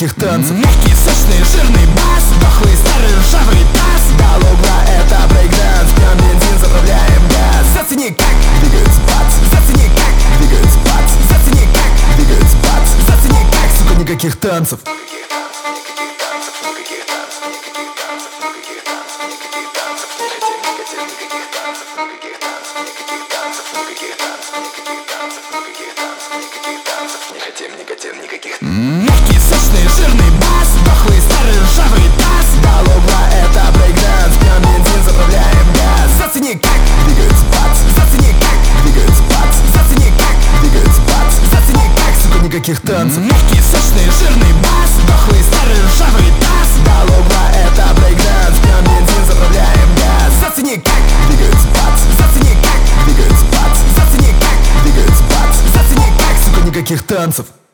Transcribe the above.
никаких танцев. Мягкий, сочный, жирный бас, дохлый, старый, ржавый таз. До угла это брейкданс, пьем бензин, заправляем газ. Зацени, как двигается бац, зацени, как двигается бац, зацени, как двигается бац, зацени, как, сука, никаких танцев. Мягкий, сочный, жирный бас, дохлый, старый, ржавый таз. До угла это брейкданс, пьем бензин, заправляем газ. Зацени, как двигается бац, зацени, как двигается бац, зацени, как двигается бац, зацени, как, сука, никаких танцев. Мягкий, сочный, жирный бас, дохлый, старый, ржавый таз. До угла это брейкданс, пьем бензин, заправляем газ. Зацени, как двигается бац, зацени, как двигается бац, зацени, как двигается бац, зацени, как, сука, никаких танцев.